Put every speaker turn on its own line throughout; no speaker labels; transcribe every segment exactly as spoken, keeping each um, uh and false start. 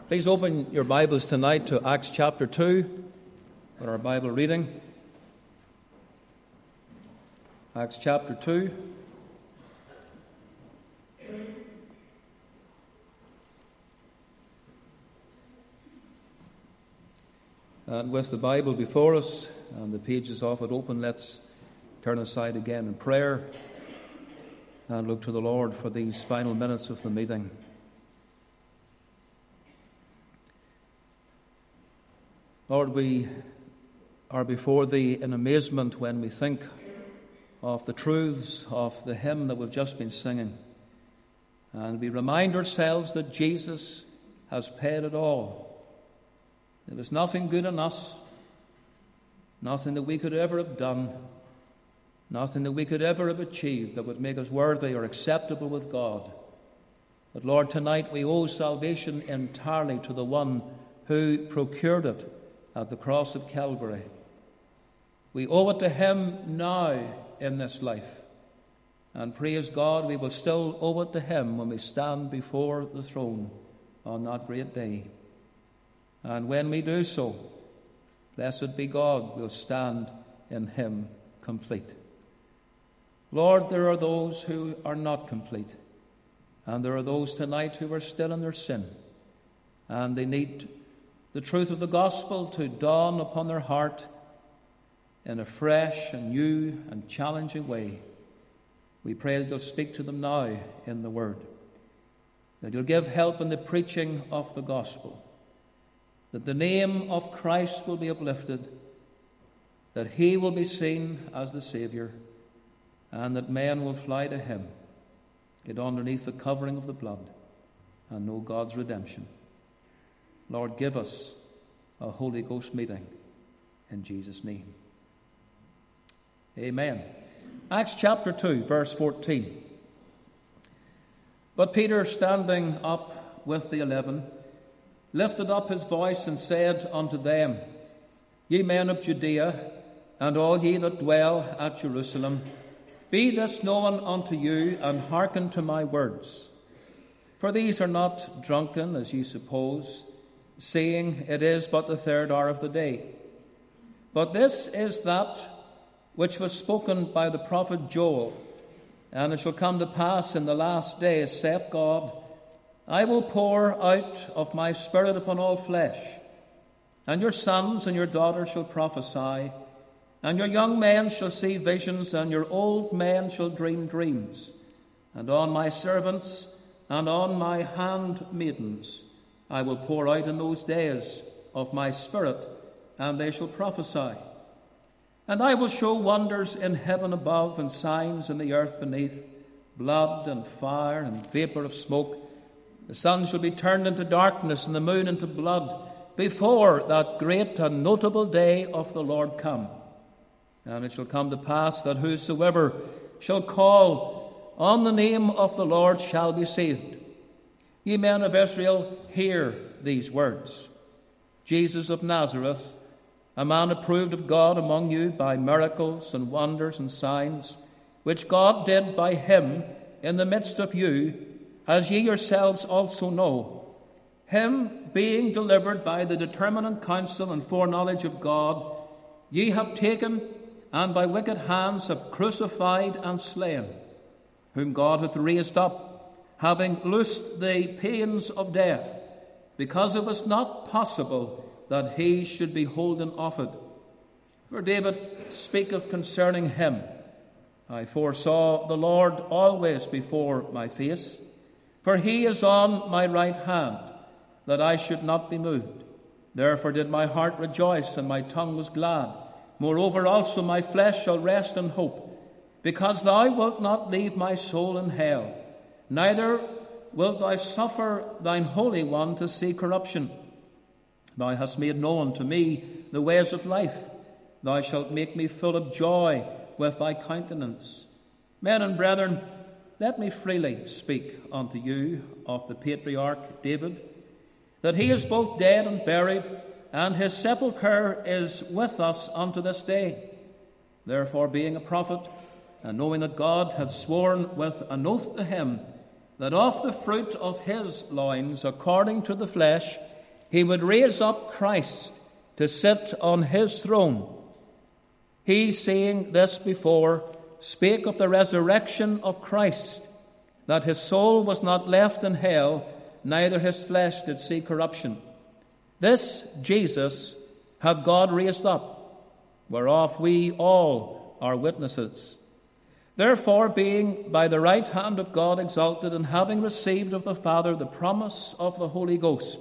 Please open your Bibles tonight to Acts chapter two for our Bible reading. Acts chapter two. And with the Bible before us and the pages of it open, let's turn aside again in prayer and look to the Lord for these final minutes of the meeting. Lord, we are before Thee in amazement when we think of the truths of the hymn that we've just been singing. And we remind ourselves that Jesus has paid it all. There was nothing good in us, nothing that we could ever have done, nothing that we could ever have achieved that would make us worthy or acceptable with God. But Lord, tonight we owe salvation entirely to the one who procured it at the cross of Calvary. We owe it to Him now in this life. And praise God, we will still owe it to Him when we stand before the throne on that great day. And when we do so, blessed be God, we'll stand in Him complete. Lord, there are those who are not complete. And there are those tonight who are still in their sin. And they need the truth of the gospel to dawn upon their heart in a fresh and new and challenging way. We pray that You'll speak to them now in the Word, that You'll give help in the preaching of the gospel, that the name of Christ will be uplifted, that He will be seen as the Saviour, and that men will fly to Him, get underneath the covering of the blood, and know God's redemption. Lord, give us a Holy Ghost meeting in Jesus' name. Amen. Acts chapter two, verse fourteen. But Peter, standing up with the eleven, lifted up his voice and said unto them, Ye men of Judea, and all ye that dwell at Jerusalem, be this known unto you, and hearken to my words. For these are not drunken, as ye suppose, saying, It is but the third hour of the day. But this is that which was spoken by the prophet Joel. And it shall come to pass in the last days, saith God, I will pour out of my Spirit upon all flesh, and your sons and your daughters shall prophesy, and your young men shall see visions, and your old men shall dream dreams. And on my servants and on my handmaidens I will pour out in those days of my Spirit, and they shall prophesy. And I will show wonders in heaven above, and signs in the earth beneath, blood and fire and vapour of smoke. The sun shall be turned into darkness, and the moon into blood, before that great and notable day of the Lord come. And it shall come to pass that whosoever shall call on the name of the Lord shall be saved. Ye men of Israel, hear these words. Jesus of Nazareth, a man approved of God among you by miracles and wonders and signs, which God did by him in the midst of you, as ye yourselves also know. Him being delivered by the determinate counsel and foreknowledge of God, ye have taken, and by wicked hands have crucified and slain, whom God hath raised up, having loosed the pains of death, because it was not possible that he should be holden of it. For David speaketh concerning him, I foresaw the Lord always before my face, for he is on my right hand, that I should not be moved. Therefore did my heart rejoice, and my tongue was glad. Moreover also my flesh shall rest in hope, because thou wilt not leave my soul in hell, neither wilt thou suffer thine Holy One to see corruption. Thou hast made known to me the ways of life. Thou shalt make me full of joy with thy countenance. Men and brethren, let me freely speak unto you of the patriarch David, that he is both dead and buried, and his sepulchre is with us unto this day. Therefore, being a prophet, and knowing that God had sworn with an oath to him, that of the fruit of his loins, according to the flesh, he would raise up Christ to sit on his throne. He, seeing this before, spake of the resurrection of Christ, that his soul was not left in hell, neither his flesh did see corruption. This Jesus hath God raised up, whereof we all are witnesses. Therefore, being by the right hand of God exalted, and having received of the Father the promise of the Holy Ghost,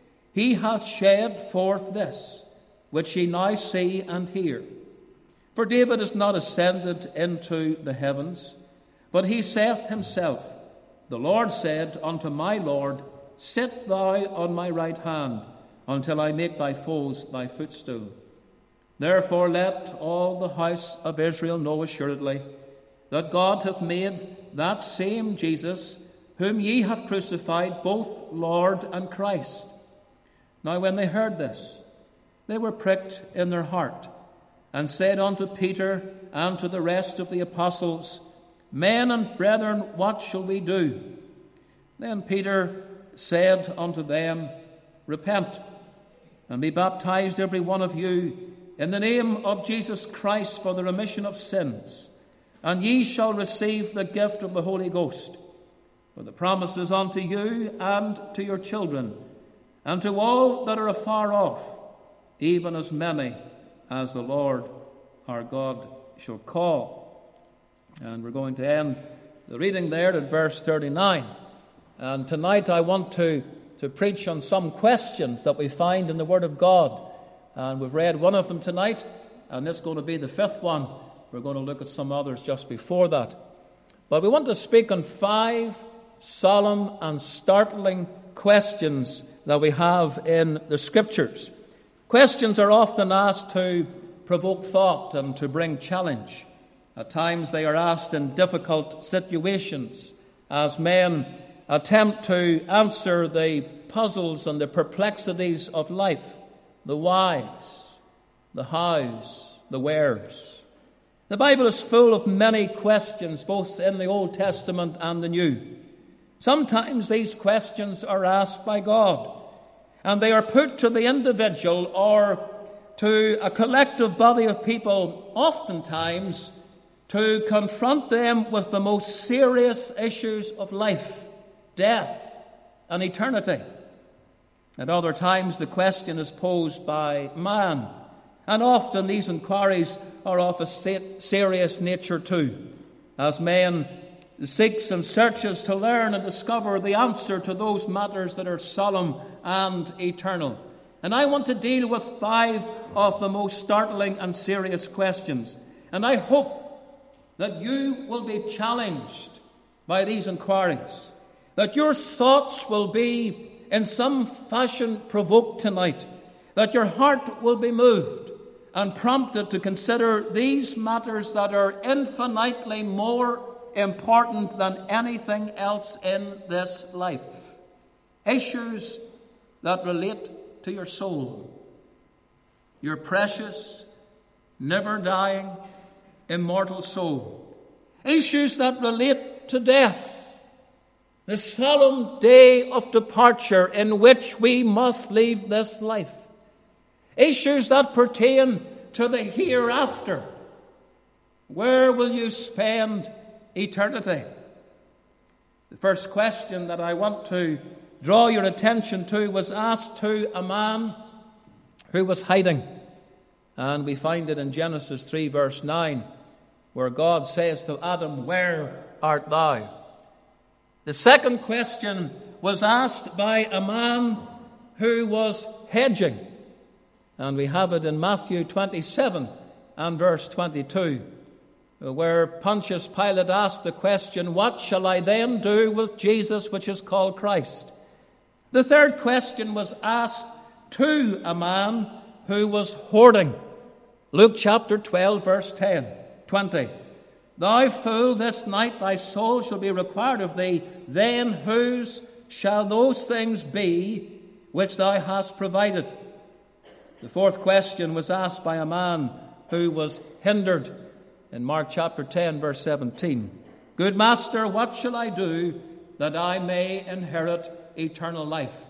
he hath shed forth this, which ye now see and hear. For David is not ascended into the heavens, but he saith himself, The Lord said unto my Lord, Sit thou on my right hand, until I make thy foes thy footstool. Therefore let all the house of Israel know assuredly, that God hath made that same Jesus, whom ye have crucified, both Lord and Christ. Now when they heard this, they were pricked in their heart, and said unto Peter and to the rest of the apostles, Men and brethren, what shall we do? Then Peter said unto them, Repent, and be baptized every one of you in the name of Jesus Christ for the remission of sins, and ye shall receive the gift of the Holy Ghost. For the promise is unto you and to your children, and to all that are afar off, even as many as the Lord our God shall call. And we're going to end the reading there at verse thirty-nine. And tonight I want to, to preach on some questions that we find in the Word of God. And we've read one of them tonight, and this is going to be the fifth one. We're going to look at some others just before that. But we want to speak on five solemn and startling questions that we have in the Scriptures. Questions are often asked to provoke thought and to bring challenge. At times they are asked in difficult situations as men attempt to answer the puzzles and the perplexities of life, the whys, the hows, the wheres. The Bible is full of many questions, both in the Old Testament and the New. Sometimes these questions are asked by God, and they are put to the individual or to a collective body of people, oftentimes to confront them with the most serious issues of life, death, and eternity. At other times, the question is posed by man, and often these inquiries are of a serious nature too, as man seeks and searches to learn and discover the answer to those matters that are solemn and eternal. And I want to deal with five of the most startling and serious questions. And I hope that you will be challenged by these inquiries, that your thoughts will be in some fashion provoked tonight, that your heart will be moved and prompted to consider these matters that are infinitely more important than anything else in this life. Issues that relate to your soul, your precious, never-dying, immortal soul. Issues that relate to death, the solemn day of departure in which we must leave this life. Issues that pertain to the hereafter. Where will you spend eternity? The first question that I want to draw your attention to was asked to a man who was hiding. And we find it in Genesis three, verse nine, where God says to Adam, Where art thou? The second question was asked by a man who was hedging. And we have it in Matthew twenty-seven and verse twenty-two, where Pontius Pilate asked the question, What shall I then do with Jesus, which is called Christ? The third question was asked to a man who was hoarding. Luke chapter twelve, verse ten, twenty. Thou fool, this night thy soul shall be required of thee. Then whose shall those things be which thou hast provided? The fourth question was asked by a man who was hindered. In Mark chapter ten, verse seventeen. Good master, what shall I do that I may inherit eternal life?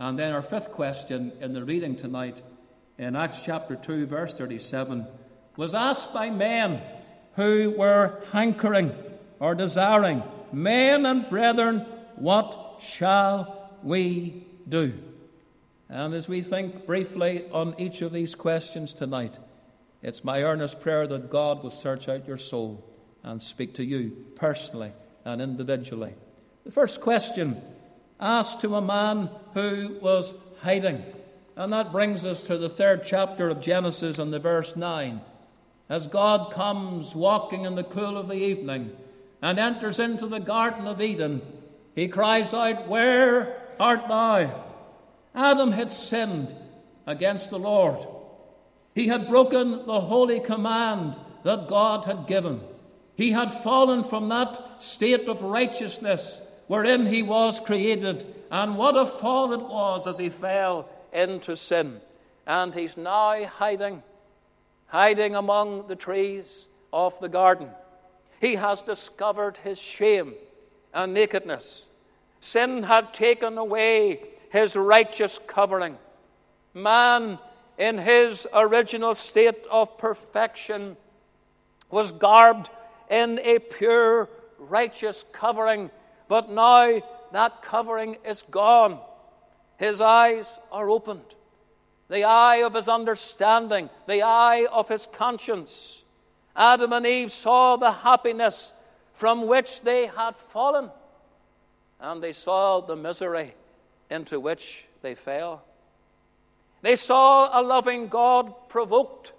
And then our fifth question in the reading tonight, in Acts chapter two, verse thirty-seven, was asked by men who were hankering or desiring, "Men and brethren, what shall we do?" And as we think briefly on each of these questions tonight, it's my earnest prayer that God will search out your soul and speak to you personally and individually. The first question asked to a man who was hiding. And that brings us to the third chapter of Genesis and the verse nine. As God comes walking in the cool of the evening and enters into the Garden of Eden, he cries out, "Where art thou?" Adam had sinned against the Lord. He had broken the holy command that God had given. He had fallen from that state of righteousness wherein he was created. And what a fall it was as he fell into sin. And he's now hiding, hiding among the trees of the garden. He has discovered his shame and nakedness. Sin had taken away his righteous covering. Man, in his original state of perfection, was garbed in a pure, righteous covering. But now that covering is gone. His eyes are opened. The eye of his understanding, the eye of his conscience. Adam and Eve saw the happiness from which they had fallen, and they saw the misery into which they fell. They saw a loving God provoked,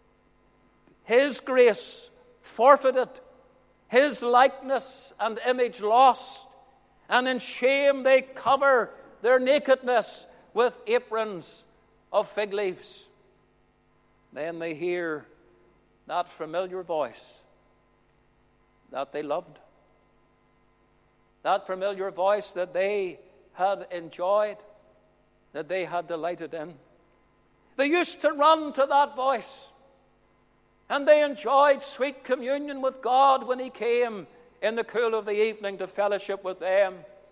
his grace forfeited, his likeness and image lost, and in shame they cover their nakedness with aprons of fig leaves. Then they hear that familiar voice that they loved, that familiar voice that they had enjoyed, that they had delighted in. They used to run to that voice, and they enjoyed sweet communion with God when he came in the cool of the evening to fellowship with them.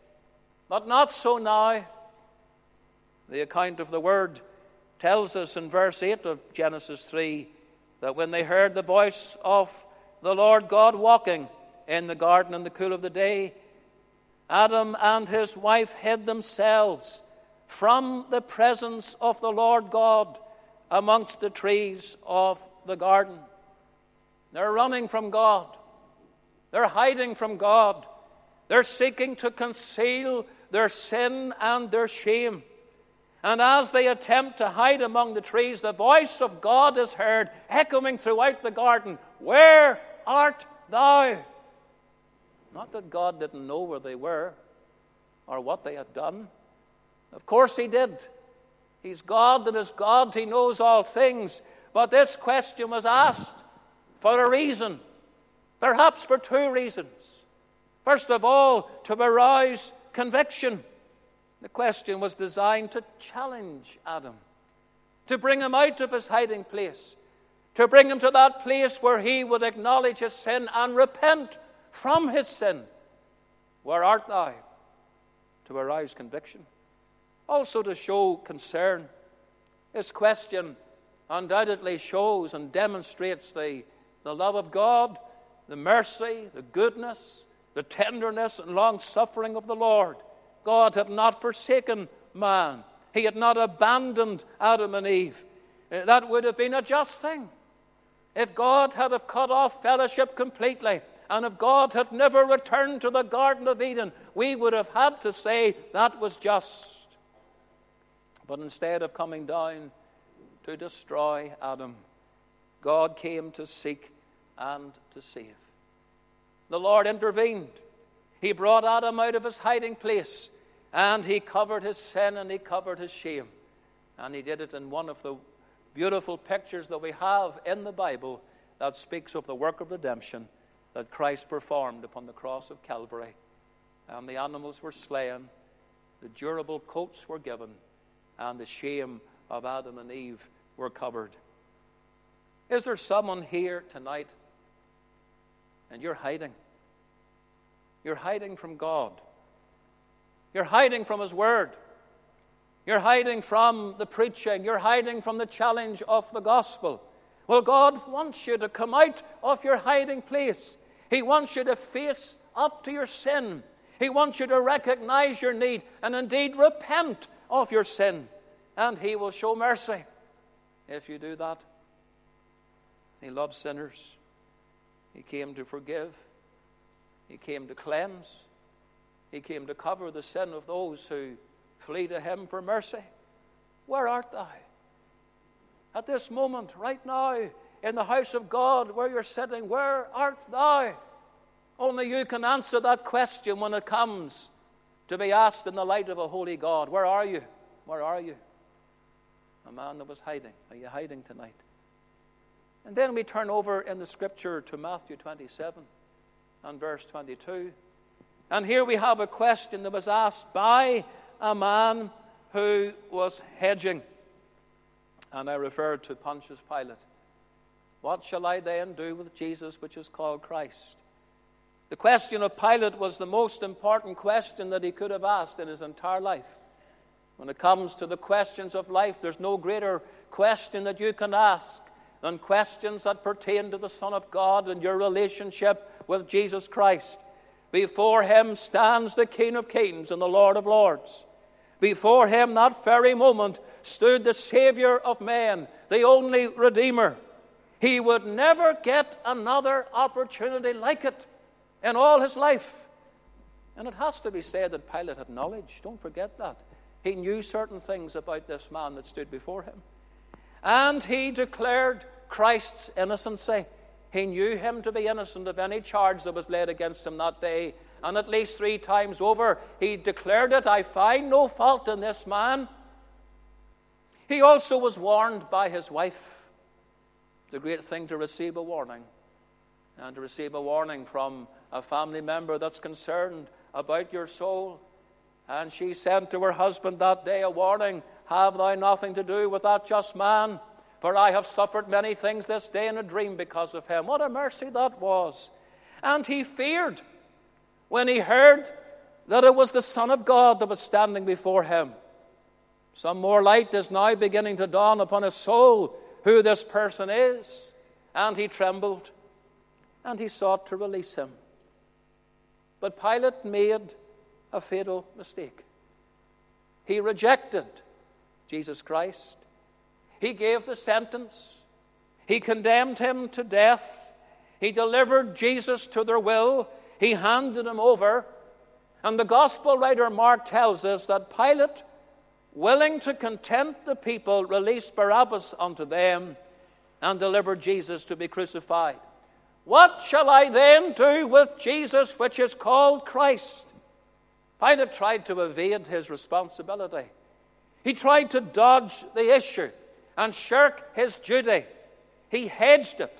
But not so now. The account of the word tells us in verse eight of Genesis three that when they heard the voice of the Lord God walking in the garden in the cool of the day, Adam and his wife hid themselves from the presence of the Lord God amongst the trees of the garden. They're running from God. They're hiding from God. They're seeking to conceal their sin and their shame. And as they attempt to hide among the trees, the voice of God is heard echoing throughout the garden. "Where art thou?" Not that God didn't know where they were or what they had done. Of course he did. He's God, and as God he knows all things. But this question was asked for a reason, perhaps for two reasons. First of all, to arouse conviction. The question was designed to challenge Adam, to bring him out of his hiding place, to bring him to that place where he would acknowledge his sin and repent from his sin. "Where art thou?" To arouse conviction. Also to show concern. This question undoubtedly shows and demonstrates the, the love of God, the mercy, the goodness, the tenderness and long-suffering of the Lord. God had not forsaken man. He had not abandoned Adam and Eve. That would have been a just thing. If God had have cut off fellowship completely, and if God had never returned to the Garden of Eden, we would have had to say that was just. But instead of coming down to destroy Adam, God came to seek and to save. The Lord intervened. He brought Adam out of his hiding place, and he covered his sin and he covered his shame. And he did it in one of the beautiful pictures that we have in the Bible that speaks of the work of redemption that Christ performed upon the cross of Calvary. And the animals were slain, the durable coats were given, and the shame of Adam and Eve were covered. Is there someone here tonight and you're hiding? You're hiding from God. You're hiding from his word. You're hiding from the preaching. You're hiding from the challenge of the gospel. Well, God wants you to come out of your hiding place. He wants you to face up to your sin. He wants you to recognize your need and indeed repent of your sin. And He will show mercy if you do that. He loves sinners. He came to forgive. He came to cleanse. He came to cover the sin of those who flee to Him for mercy. Where art thou? At this moment, right now, in the house of God where you're sitting, where art thou? Only you can answer that question when it comes to be asked in the light of a holy God. Where are you? Where are you? A man that was hiding. Are you hiding tonight? And then we turn over in the scripture to Matthew twenty-seven and verse twenty-two. And here we have a question that was asked by a man who was hedging. And I refer to Pontius Pilate. What shall I then do with Jesus, which is called Christ? The question of Pilate was the most important question that he could have asked in his entire life. When it comes to the questions of life, there's no greater question that you can ask than questions that pertain to the Son of God and your relationship with Jesus Christ. Before Him stands the King of Kings and the Lord of Lords. Before Him, that very moment, stood the Savior of men, the only Redeemer. He would never get another opportunity like it in all his life. And it has to be said that Pilate had knowledge. Don't forget that. He knew certain things about this man that stood before him. And he declared Christ's innocency. He knew him to be innocent of any charge that was laid against him that day. And at least three times over, he declared it, I find no fault in this man. He also was warned by his wife. It's a great thing to receive a warning. And to receive a warning from a family member that's concerned about your soul. And she sent to her husband that day a warning, have thou nothing to do with that just man, for I have suffered many things this day in a dream because of him. What a mercy that was. And he feared when he heard that it was the Son of God that was standing before him. Some more light is now beginning to dawn upon his soul who this person is. And he trembled, and he sought to release him. But Pilate made a fatal mistake. He rejected Jesus Christ. He gave the sentence. He condemned him to death. He delivered Jesus to their will. He handed him over. And the gospel writer Mark tells us that Pilate, willing to content the people, released Barabbas unto them and delivered Jesus to be crucified. What shall I then do with Jesus, which is called Christ? Pilate tried to evade his responsibility. He tried to dodge the issue and shirk his duty. He hedged it.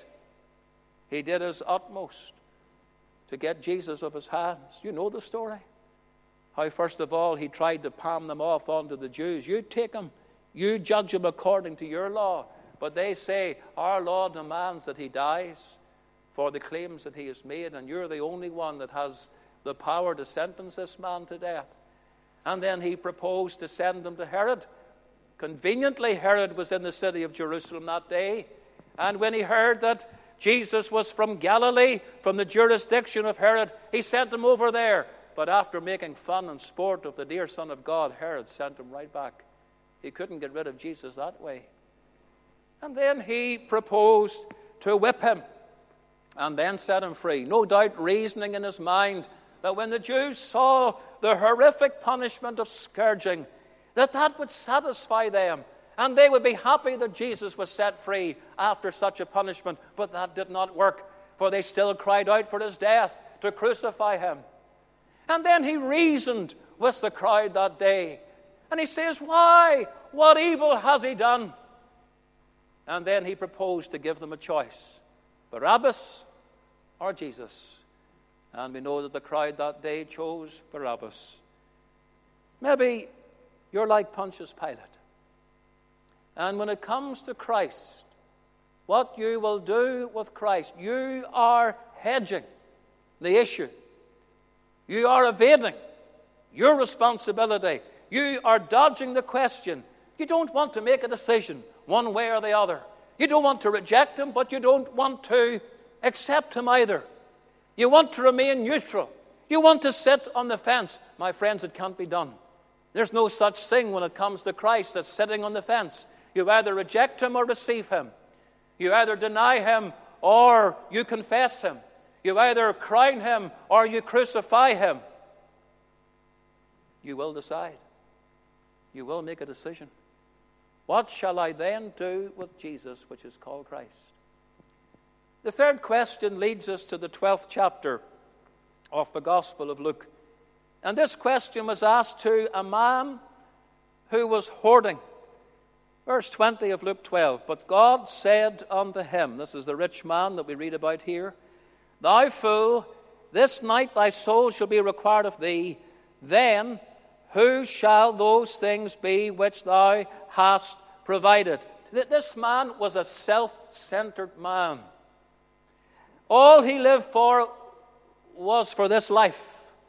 He did his utmost to get Jesus off his hands. You know the story. How first of all he tried to palm them off onto the Jews. You take him. You judge him according to your law. But they say, our law demands that he dies for the claims that he has made, and you're the only one that has the power to sentence this man to death. And then he proposed to send him to Herod. Conveniently, Herod was in the city of Jerusalem that day. And when he heard that Jesus was from Galilee, from the jurisdiction of Herod, he sent him over there. But after making fun and sport of the dear Son of God, Herod sent him right back. He couldn't get rid of Jesus that way. And then he proposed to whip him and then set him free. No doubt reasoning in his mind that when the Jews saw the horrific punishment of scourging, that that would satisfy them, and they would be happy that Jesus was set free after such a punishment. But that did not work, for they still cried out for his death, to crucify him. And then he reasoned with the crowd that day, and he says, why? What evil has he done? And then he proposed to give them a choice, Barabbas or Jesus. And we know that the crowd that day chose Barabbas. Maybe you're like Pontius Pilate. And when it comes to Christ, what you will do with Christ, you are hedging the issue. You are evading your responsibility. You are dodging the question. You don't want to make a decision one way or the other. You don't want to reject him, but you don't want to accept him either. You want to remain neutral. You want to sit on the fence. My friends, it can't be done. There's no such thing when it comes to Christ as sitting on the fence. You either reject him or receive him. You either deny him or you confess him. You either crown him or you crucify him. You will decide. You will make a decision. What shall I then do with Jesus, which is called Christ? The third question leads us to the twelfth chapter of the Gospel of Luke. And this question was asked to a man who was hoarding. Verse twenty of Luke twelve, but God said unto him, this is the rich man that we read about here, Thou fool, this night thy soul shall be required of thee. Then who shall those things be which thou hast provided? This man was a self-centered man. All he lived for was for this life.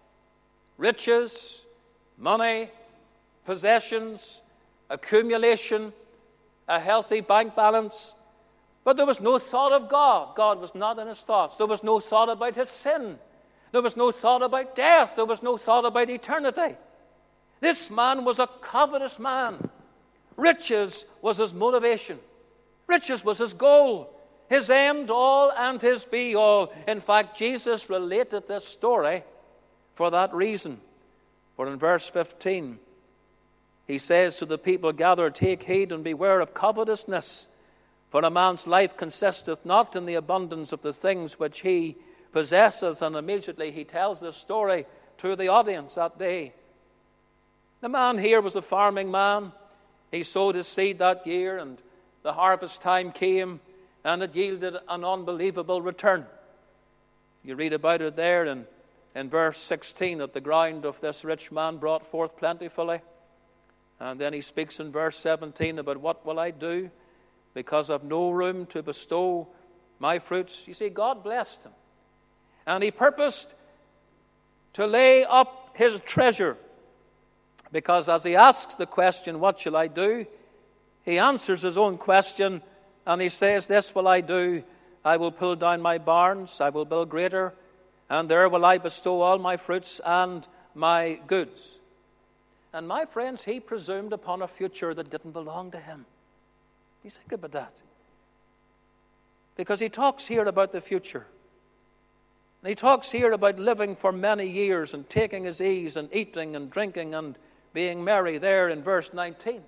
Riches, money, possessions, accumulation, a healthy bank balance. But there was no thought of God. God was not in his thoughts. There was no thought about his sin. There was no thought about death. There was no thought about eternity. This man was a covetous man. Riches was his motivation. Riches was his goal, his end all and his be all. In fact, Jesus related this story for that reason. For in verse fifteen, he says to the people gathered, Take heed and beware of covetousness, for a man's life consisteth not in the abundance of the things which he possesseth. And immediately he tells this story to the audience that day. The man here was a farming man. He sowed his seed that year, and the harvest time came, and it yielded an unbelievable return. You read about it there in, in verse sixteen, that the ground of this rich man brought forth plentifully. And then he speaks in verse seventeen about what will I do because I've no room to bestow my fruits. You see, God blessed him. And he purposed to lay up his treasure, because as he asks the question, what shall I do? He answers his own question, and he says, this will I do. I will pull down my barns, I will build greater, and there will I bestow all my fruits and my goods. And my friends, he presumed upon a future that didn't belong to him. You think about that. Because he talks here about the future. And he talks here about living for many years and taking his ease and eating and drinking and being merry there in verse nineteen.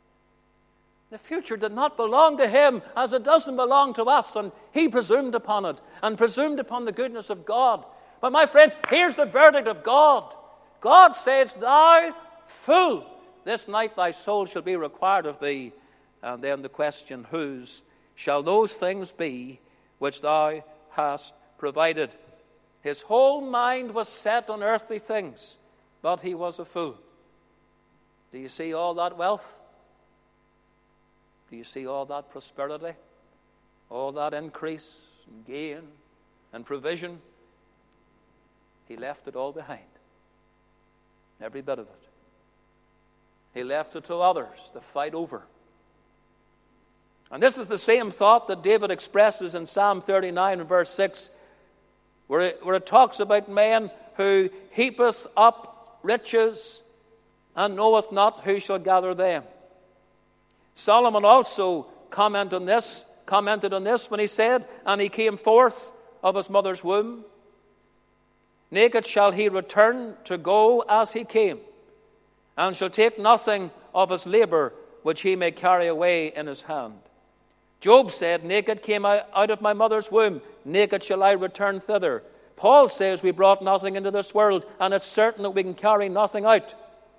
The future did not belong to him as it doesn't belong to us, and he presumed upon it and presumed upon the goodness of God. But my friends, here's the verdict of God. God says, Thou fool, this night thy soul shall be required of thee. And then the question, whose shall those things be which thou hast provided? His whole mind was set on earthly things, but he was a fool. Do you see all that wealth? Do you see all that prosperity? All that increase and gain and provision? He left it all behind. Every bit of it. He left it to others to fight over. And this is the same thought that David expresses in Psalm thirty-nine and verse six, where it, where it talks about men who heapeth up riches and knoweth not who shall gather them. Solomon also commented on this, commented on this when he said, and he came forth of his mother's womb. Naked shall he return to go as he came, and shall take nothing of his labor which he may carry away in his hand. Job said, naked came I out of my mother's womb, naked shall I return thither. Paul says we brought nothing into this world, and it's certain that we can carry nothing out.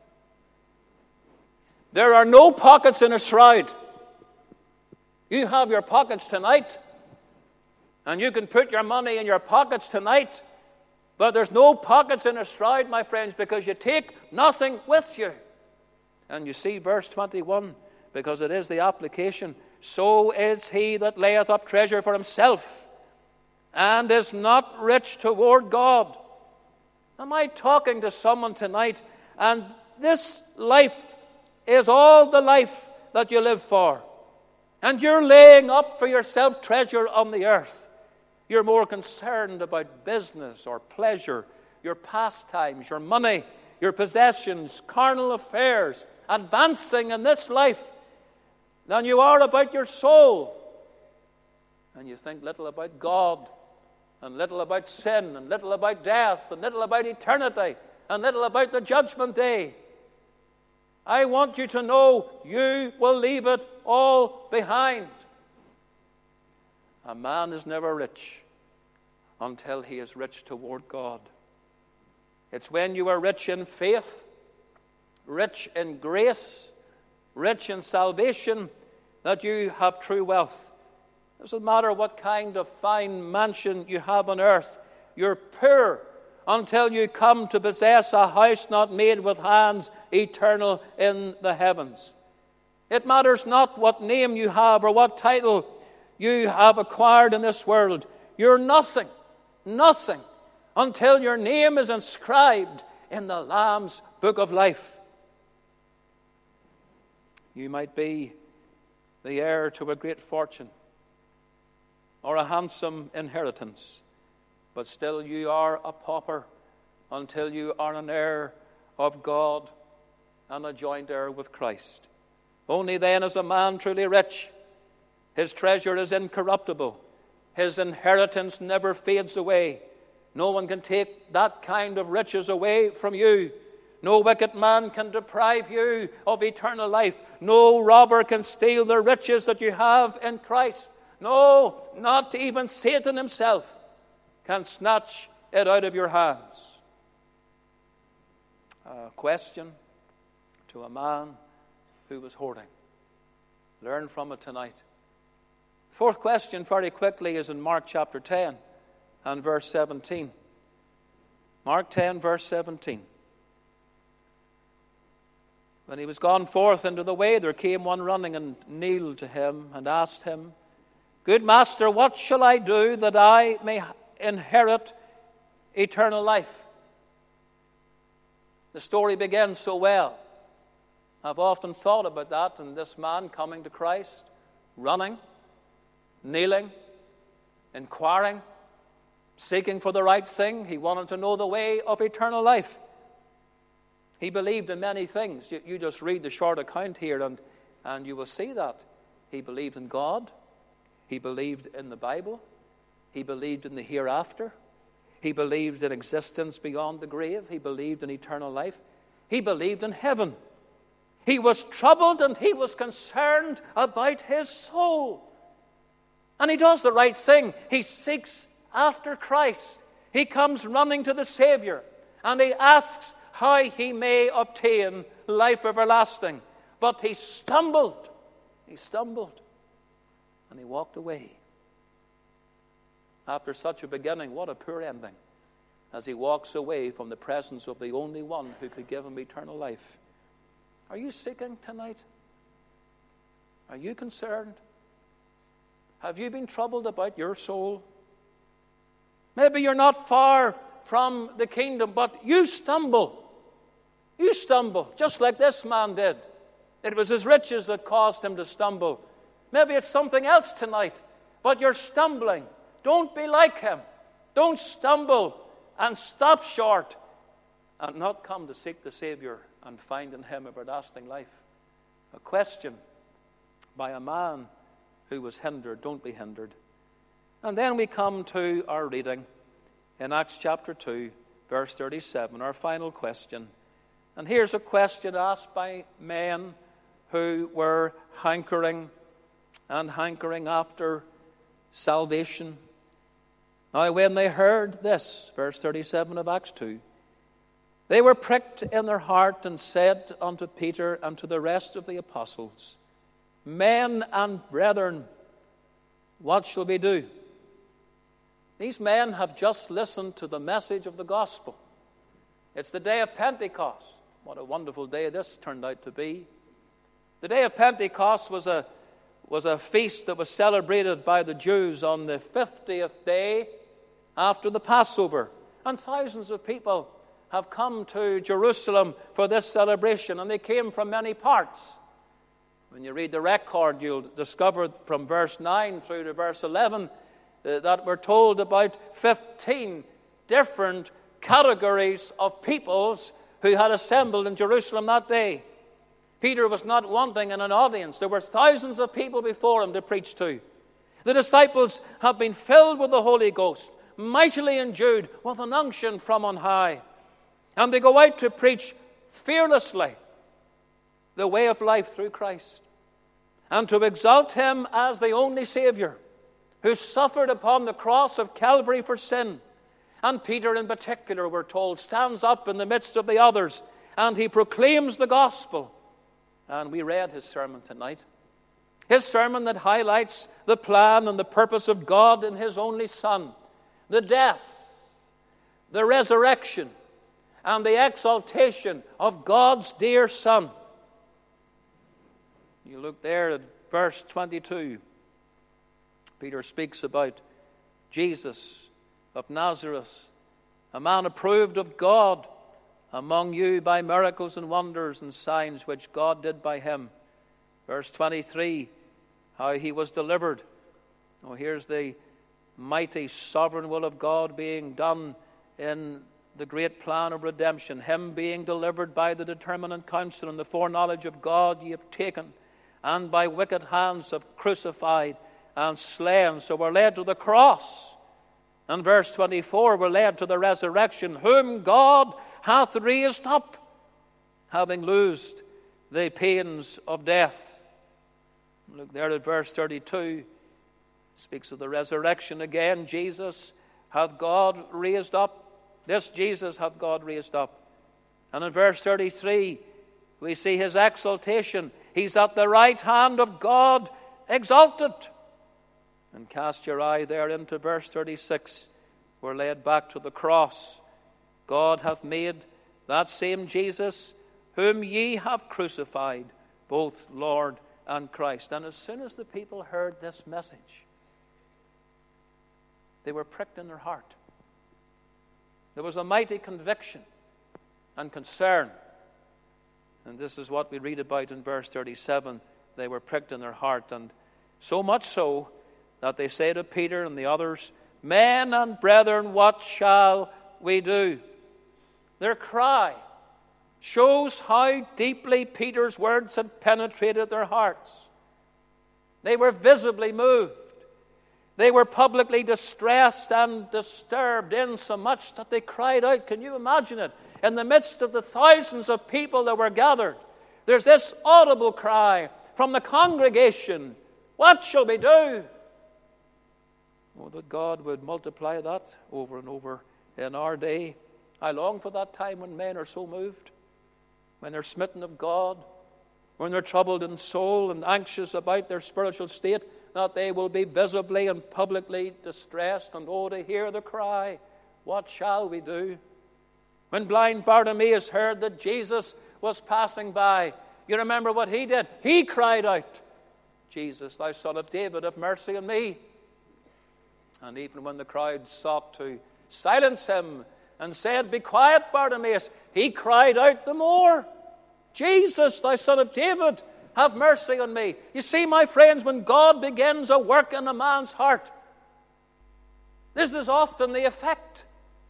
There are no pockets in a shroud. You have your pockets tonight, and you can put your money in your pockets tonight, but there's no pockets in a shroud, my friends, because you take nothing with you. And you see verse twenty-one, because it is the application. So is he that layeth up treasure for himself, and is not rich toward God. Am I talking to someone tonight, and this life is all the life that you live for, and you're laying up for yourself treasure on the earth, you're more concerned about business or pleasure, your pastimes, your money, your possessions, carnal affairs, advancing in this life, than you are about your soul. And you think little about God, and little about sin, and little about death, and little about eternity, and little about the judgment day. I want you to know you will leave it all behind. A man is never rich until he is rich toward God. It's when you are rich in faith, rich in grace, rich in salvation, that you have true wealth. It doesn't matter what kind of fine mansion you have on earth. You're poor until you come to possess a house not made with hands, eternal in the heavens. It matters not what name you have or what title you have acquired in this world. You're nothing, nothing, until your name is inscribed in the Lamb's book of life. You might be the heir to a great fortune or a handsome inheritance, but still you are a pauper until you are an heir of God and a joint heir with Christ. Only then is a man truly rich. His treasure is incorruptible. His inheritance never fades away. No one can take that kind of riches away from you. No wicked man can deprive you of eternal life. No robber can steal the riches that you have in Christ. No, not even Satan himself can snatch it out of your hands. A question to a man who was hoarding. Learn from it tonight. Fourth question, very quickly, is in Mark chapter ten and verse seventeen. Mark ten, verse seventeen. When he was gone forth into the way, there came one running and kneeled to him and asked him, Good master, what shall I do that I may inherit eternal life? The story begins so well. I've often thought about that, and this man coming to Christ, running, kneeling, inquiring, seeking for the right thing. He wanted to know the way of eternal life. He believed in many things. You, you just read the short account here and, and you will see that. He believed in God. He believed in the Bible. He believed in the hereafter. He believed in existence beyond the grave. He believed in eternal life. He believed in heaven. He was troubled and he was concerned about his soul. And he does the right thing. He seeks after Christ. He comes running to the Savior and he asks how he may obtain life everlasting. But he stumbled. He stumbled. And he walked away. After such a beginning, what a poor ending, as he walks away from the presence of the only one who could give him eternal life. Are you seeking tonight? Are you concerned? Have you been troubled about your soul? Maybe you're not far from the kingdom, but you stumble. You stumble, just like this man did. It was his riches that caused him to stumble. Maybe it's something else tonight, but you're stumbling. Don't be like him. Don't stumble and stop short and not come to seek the Savior and find in him everlasting life. A question by a man who was hindered. Don't be hindered. And then we come to our reading in Acts chapter two, verse thirty-seven, our final question. And here's a question asked by men who were hankering and hankering after salvation. Now, when they heard this, verse thirty-seven of Acts two, they were pricked in their heart and said unto Peter and to the rest of the apostles, Men and brethren, what shall we do? These men have just listened to the message of the gospel. It's the day of Pentecost. What a wonderful day this turned out to be. The day of Pentecost was a, was a feast that was celebrated by the Jews on the fiftieth day after the Passover. And thousands of people have come to Jerusalem for this celebration, and they came from many parts. When you read the record, you'll discover from verse nine through to verse eleven uh, that we're told about fifteen different categories of peoples who had assembled in Jerusalem that day. Peter was not wanting in an audience. There were thousands of people before him to preach to. The disciples have been filled with the Holy Ghost, mightily endued with an unction from on high. And they go out to preach fearlessly the way of life through Christ, and to exalt him as the only Savior who suffered upon the cross of Calvary for sin. And Peter in particular, we're told, stands up in the midst of the others, and he proclaims the gospel. And we read his sermon tonight. His sermon that highlights the plan and the purpose of God in his only Son, the death, the resurrection, and the exaltation of God's dear Son. You look there at verse twenty-two. Peter speaks about Jesus of Nazareth, a man approved of God among you by miracles and wonders and signs which God did by him. Verse twenty-three, how he was delivered. Oh, here's the mighty sovereign will of God being done in the great plan of redemption. Him being delivered by the determinate counsel and the foreknowledge of God ye have taken, and by wicked hands have crucified and slain. So we're led to the cross. And verse twenty-four, we're led to the resurrection, whom God hath raised up, having loosed the pains of death. Look there at verse thirty-two. Speaks of the resurrection again. Jesus hath God raised up. This Jesus hath God raised up. And in verse thirty-three, we see his exaltation. He's at the right hand of God, exalted. And cast your eye there into verse thirty-six. We're led back to the cross. God hath made that same Jesus, whom ye have crucified, both Lord and Christ. And as soon as the people heard this message, they were pricked in their heart. There was a mighty conviction and concern. And this is what we read about in verse thirty-seven. They were pricked in their heart, and so much so that they say to Peter and the others, Men and brethren, what shall we do? Their cry shows how deeply Peter's words had penetrated their hearts. They were visibly moved. They were publicly distressed and disturbed, insomuch that they cried out. Can you imagine it? In the midst of the thousands of people that were gathered, there's this audible cry from the congregation, What shall we do? Oh, that God would multiply that over and over in our day. I long for that time when men are so moved, when they're smitten of God, when they're troubled in soul and anxious about their spiritual state, that they will be visibly and publicly distressed, and oh, to hear the cry, What shall we do? When blind Bartimaeus heard that Jesus was passing by, you remember what he did? He cried out, Jesus, thou Son of David, have mercy on me. And even when the crowd sought to silence him and said, Be quiet, Bartimaeus, he cried out the more, Jesus, thou Son of David, have mercy on me. You see, my friends, when God begins a work in a man's heart, this is often the effect.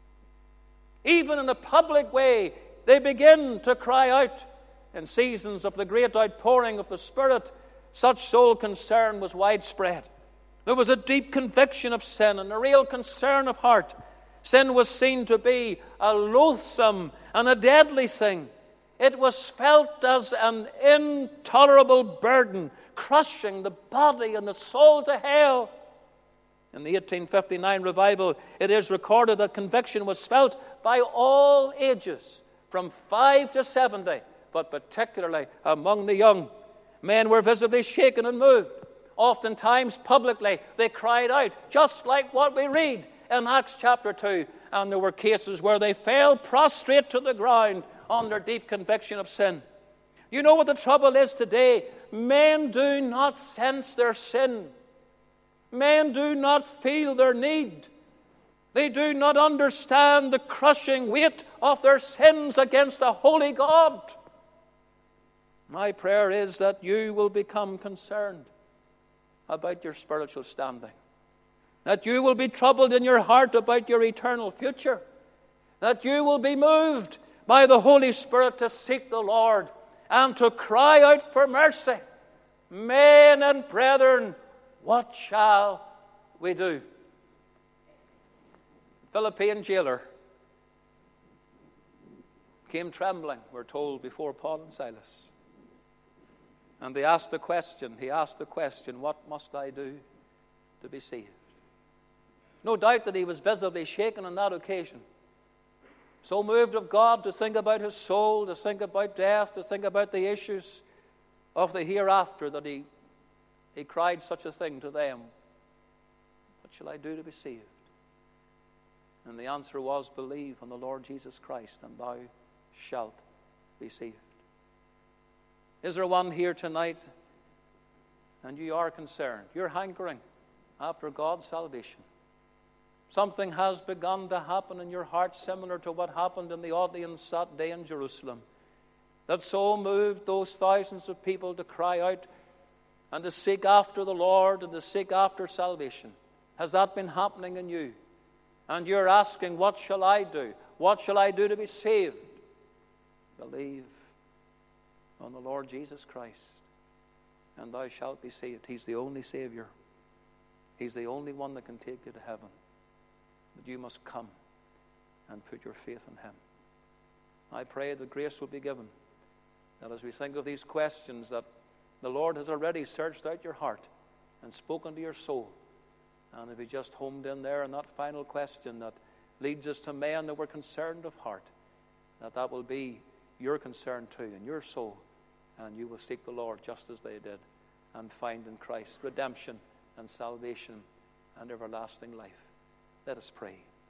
Even in a public way, they begin to cry out. In seasons of the great outpouring of the Spirit, such soul concern was widespread. There was a deep conviction of sin and a real concern of heart. Sin was seen to be a loathsome and a deadly thing. It was felt as an intolerable burden, crushing the body and the soul to hell. In the eighteen fifty-nine revival, it is recorded that conviction was felt by all ages, from five to seventy, but particularly among the young. Men were visibly shaken and moved. Oftentimes, publicly, they cried out, just like what we read in Acts chapter two. And there were cases where they fell prostrate to the ground under deep conviction of sin. You know what the trouble is today? Men do not sense their sin. Men do not feel their need. They do not understand the crushing weight of their sins against a holy God. My prayer is that you will become concerned about your spiritual standing, that you will be troubled in your heart about your eternal future, that you will be moved by the Holy Spirit to seek the Lord and to cry out for mercy. Men and brethren, what shall we do? Philippian jailer came trembling, we're told, before Paul and Silas. And they asked the question, he asked the question, what must I do to be saved? No doubt that he was visibly shaken on that occasion. So moved of God to think about his soul, to think about death, to think about the issues of the hereafter, that he, he cried such a thing to them. What shall I do to be saved? And the answer was, believe on the Lord Jesus Christ, and thou shalt be saved. Is there one here tonight, and you are concerned, you're hankering after God's salvation? Something has begun to happen in your heart similar to what happened in the audience that day in Jerusalem, that so moved those thousands of people to cry out and to seek after the Lord and to seek after salvation. Has that been happening in you? And you're asking, what shall I do? What shall I do to be saved? Believe on the Lord Jesus Christ, and thou shalt be saved. He's the only Savior. He's the only one that can take you to heaven. But you must come and put your faith in Him. I pray that grace will be given, that as we think of these questions, that the Lord has already searched out your heart and spoken to your soul. And if He just homed in there in that final question that leads us to men that were concerned of heart, that that will be your concern too in your soul, and you will seek the Lord just as they did and find in Christ redemption and salvation and everlasting life. Let us pray.